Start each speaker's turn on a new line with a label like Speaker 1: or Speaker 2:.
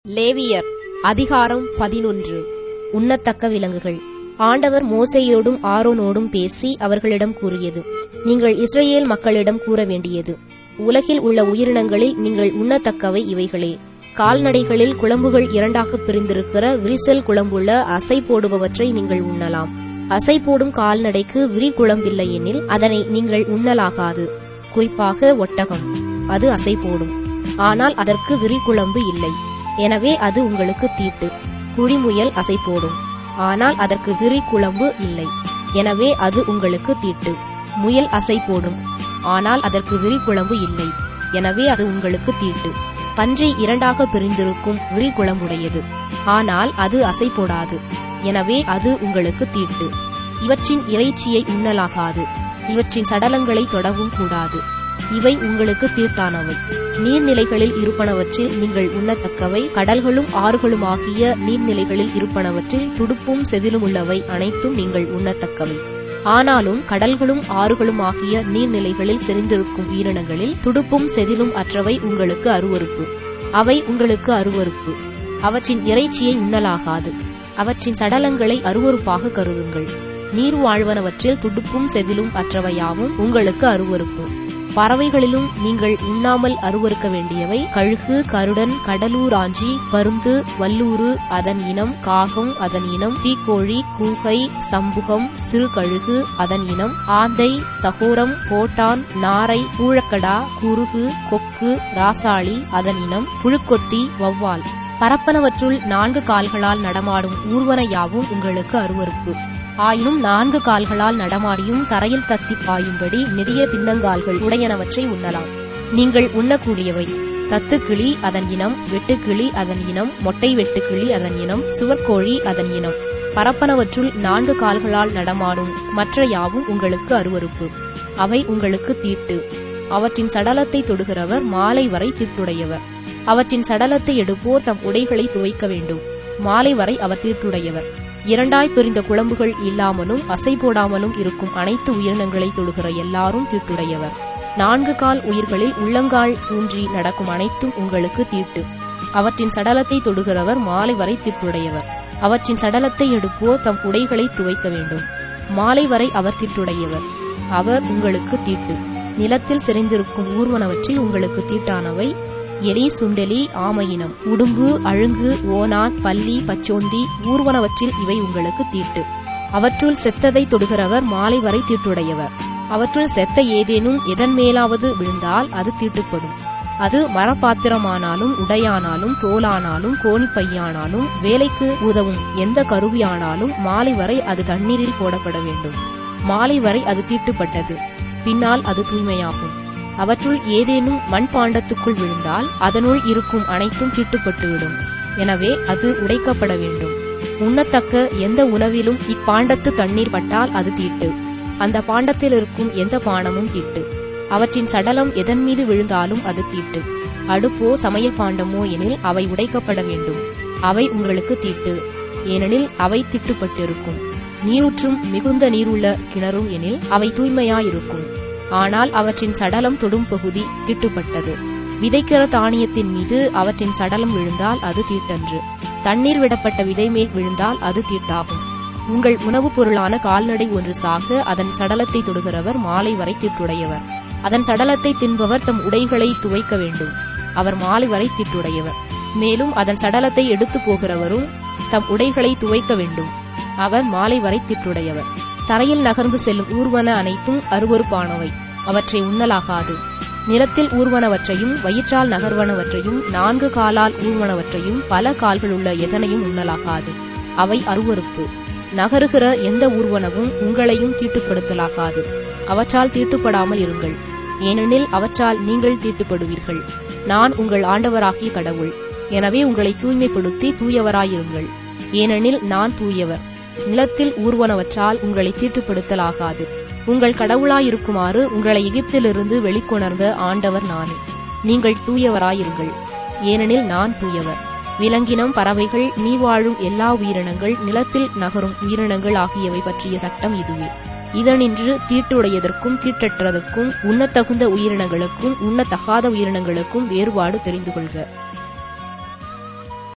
Speaker 1: லேவியர் அதிகாரம் 11. உண்ணத்தக்க விலங்குகள். ஆண்டவர் மோசேயோடும் ஆரோனோடும் பேசி அவர்களிடம் கூறியது: நீங்கள் இஸ்ரவேல் மக்களிடம் கூற வேண்டியது: உலகில் உள்ள உயிரினங்களில் நீங்கள் உண்ணத்தக்கவை இவைகளே. கால்நடைகளில் குளம்புகள் இரண்டாகப் பிரிந்திருக்கிற விரிசல் குளம்புள்ள அசை போடுபவற்றை நீங்கள் உண்ணலாம். அசை போடும் கால்நடைக்கு விரி குளம்பில்லையெனில் அதனை நீங்கள் உண்ணலாகாது. குறிப்பாக ஒட்டகம், அது அசை போடும், ஆனால் அதற்கு விரி குளம்பு இல்லை, எனவே அது உங்களுக்கு தீட்டு. குழிமுயல் அசை போடும், ஆனால் அதற்கு விரி குளம்பு இல்லை, எனவே அது உங்களுக்கு தீட்டு. முயல் அசை போடும், ஆனால் அதற்கு விரி குளம்பு இல்லை, எனவே அது உங்களுக்கு தீட்டு. பன்றி இரண்டாக பிரிந்திருக்கும் விரி குளம்புடையது, ஆனால் அது அசை போடாது, எனவே அது உங்களுக்கு தீட்டு. இவற்றின் இறைச்சியை உண்ணலாகாது, இவற்றின் சடலங்களை தொடவும் கூடாது. இவை உங்களுக்கு தீட்டானவை. நீர்நிலைகளில் இருப்பனவற்றில் நீங்கள் உண்ணத்தக்கவை கடல்களும் ஆறுகளுமாகிய நீர்நிலைகளில் இருப்பனவற்றில் துடுப்பும் செதிலும் உள்ளவை அனைத்தும் நீங்கள் உண்ணத்தக்கவை. ஆனாலும் கடல்களும் ஆறுகளுமாகிய நீர்நிலைகளில் செறிந்திருக்கும் உயிரினங்களில் துடுப்பும் செதிலும் அற்றவை உங்களுக்கு அருவருப்பு. அவை உங்களுக்கு அருவருப்பு. அவற்றின் இறைச்சியை உண்ணலாகாது. அவற்றின் சடலங்களை அருவருப்பாக கருதுங்கள். நீர் வாழ்வனவற்றில் துடுப்பும் செதிலும் அற்றவையாவும் உங்களுக்கு அருவருப்பு. பறவைகளிலும் நீங்கள் உண்ணாமல் அருவருக்க வேண்டியவை கழுகு, கருடன், கடலூராஞ்சி, பருந்து, வல்லூறு அதன் இனம், காகம் அதன் இனம், தீக்கோழி, கூகை, சம்புகம், சிறு கழுகு அதன் இனம், ஆந்தை, சகோரம், கோட்டான், நாரை, பூழக்கடா, குருகு, கொக்கு, ராசாளி அதன் இனம், புழுக்கொத்தி, வௌவால். பரப்பனவற்றுள் 4 கால்களால் நடமாடும் ஊர்வன யாவும் உங்களுக்கு அருவருப்பு. ஆயினும் 4 கால்களால் நடமாடியும் தரையில் தத்தி பாயும்படி நெடிய பின்னங்கால்கள் உடையனவற்றை உண்ணலாம். நீங்கள் உண்ணக்கூடியவை: தத்துக்கிளி அதன் இனம், வெட்டுக்கிளி அதன் இனம், மொட்டை வெட்டுக்கிளி அதன் இனம், சுவர்கோழி அதன் இனம். பரப்பனவற்றுள் 4 கால்களால் நடமாடும் மற்ற யாவும் உங்களுக்கு அருவருப்பு. அவை உங்களுக்கு தீட்டு. அவற்றின் சடலத்தை தொடுகிறவர் மாலை வரை தீட்டுடையவர். அவற்றின் சடலத்தை எடுப்போர் தம் உடைகளை துவைக்க வேண்டும். மாலை வரை அவர் தீட்டுடையவர். 2 பிரிந்த குளம்புகள் இல்லாமலும் அசை போடாமலும் இருக்கும் அனைத்து உயிரினங்களை தொடுகிற எல்லாரும் தீட்டுடையவர். 4 கால் உயிர்களில் உள்ளங்கால் ஊன்றி நடக்கும் அனைத்தும் உங்களுக்கு தீட்டு. அவற்றின் சடலத்தை தொடுகிறவர் மாலை வரை தீட்டுடையவர். அவற்றின் சடலத்தை எடுப்போர் தம் உடைகளை துவைக்க வேண்டும். மாலை வரை அவர் தீட்டுடையவர். அவர் உங்களுக்கு தீட்டு. நிலத்தில் செறிந்திருக்கும் ஊர்வனவற்றில் உங்களுக்கு தீட்டானவை எலி, சுண்டெலி, ஆமையினம், உடும்பு, அழுங்கு, ஓனான், பல்லி, பச்சோந்தி ஊர்வனவற்றில் இவை உங்களுக்கு தீட்டு. அவற்றுள் செத்ததை தொடுகிறவர் மாலை வரை தீட்டுடையவர். அவற்றுள் செத்த ஏதேனும் எதன் மேலாவது விழுந்தால் அது தீட்டுப்படும். அது மரப்பாத்திரமானாலும் உடையானாலும் தோலானாலும் கோணிப்பையானாலும் வேலைக்கு உதவும் எந்த கருவியானாலும் மாலை வரை அது தண்ணீரில் போடப்பட வேண்டும். மாலை வரை அது தீட்டுப்பட்டது, பின்னால் அது தூய்மையாகும். அவற்றுள் ஏதேனும் மண்பாண்டத்துக்குள் விழுந்தால் அதனுள் இருக்கும் அனைத்தும் தீட்டுப்பட்டுவிடும், எனவே அது உடைக்கப்பட வேண்டும். உண்ணத்தக்க எந்த உணவிலும் இப்பாண்டத்து தண்ணீர் பட்டால் அது தீட்டு. அந்த பாண்டத்தில் இருக்கும் எந்த பானமும் தீட்டு. அவற்றின் சடலம் எதன் மீது விழுந்தாலும் அது தீட்டு. அடுப்போ சமையல் பாண்டமோ எனில் அவை உடைக்கப்பட வேண்டும். அவை உங்களுக்கு தீட்டு, ஏனெனில் அவை தீட்டுப்பட்டிருக்கும். நீரூற்றும் மிகுந்த நீருள்ள கிணறும் எனில் அவை தூய்மையாயிருக்கும். ஆனால் அவற்றின் சடலம் தொடும் பகுதி தீட்டுப்பட்டது. விதைக்கிற தானியத்தின் மீது அவற்றின் சடலம் விழுந்தால் அது தீட்டன்று. தண்ணீர் விடப்பட்ட விதை மேல் விழுந்தால் அது தீட்டாகும். உங்கள் உணவுப் பொருளான கால்நடை ஒன்று சாக அதன் சடலத்தை தொடுகிறவர் மாலை வரை தீட்டுடையவர். அதன் சடலத்தை தின்பவர் தம் உடைகளை துவைக்க வேண்டும். அவர் மாலை வரை தீட்டுடையவர். மேலும் அதன் சடலத்தை எடுத்து போகிறவரும் தம் உடைகளை துவைக்க வேண்டும். அவர் மாலை வரை தீட்டுடையவர். தரையில் நகர்ந்து செல்லும் ஊர்வன அனைத்தும் அருவருப்பானவை, அவற்றை உண்ணலாகாது. நிலத்தில் ஊர்வனவற்றையும் வயிற்றால் நகர்வனவற்றையும் 4 காலால் ஊர்வனவற்றையும் பல கால்களுள்ள எதனையும் உண்ணலாகாது. அவை அருவருப்பு. நகருகிற எந்த ஊர்வனவும் உங்களையும் தீட்டுப்படுத்தலாகாது. அவற்றால் தீட்டுப்படாமல் இருங்கள், ஏனெனில் அவற்றால் நீங்கள் தீட்டுப்படுவீர்கள். நான் உங்கள் ஆண்டவராகிய கடவுள். எனவே உங்களை தூய்மைப்படுத்தி தூயவராயிருங்கள், ஏனெனில் நான் தூயவர். நிலத்தில் ஊர்வனவற்றால் உங்களை தீட்டுப்படுத்தலாகாது. உங்கள் கடவுளாயிருக்குமாறு உங்களை எகிப்திலிருந்து வெளிக்கொணர்ந்த ஆண்டவர் நானே. நீங்கள் தூயவராயிருங்கள், ஏனெனில் நான் தூயவர். விலங்கினம், பறவைகள், நீர்வாழும் எல்லா உயிரினங்கள், நிலத்தில் நகரும் உயிரினங்கள் ஆகியவை பற்றிய சட்டம் இதுவே. இதனின்று தீட்டுடையதற்கும் தீட்டற்றதற்கும் உண்ணத்தகுந்த உயிரினங்களுக்கும் உண்ணத்தகாத உயிரினங்களுக்கும் வேறுபாடு தெரிந்து கொள்க.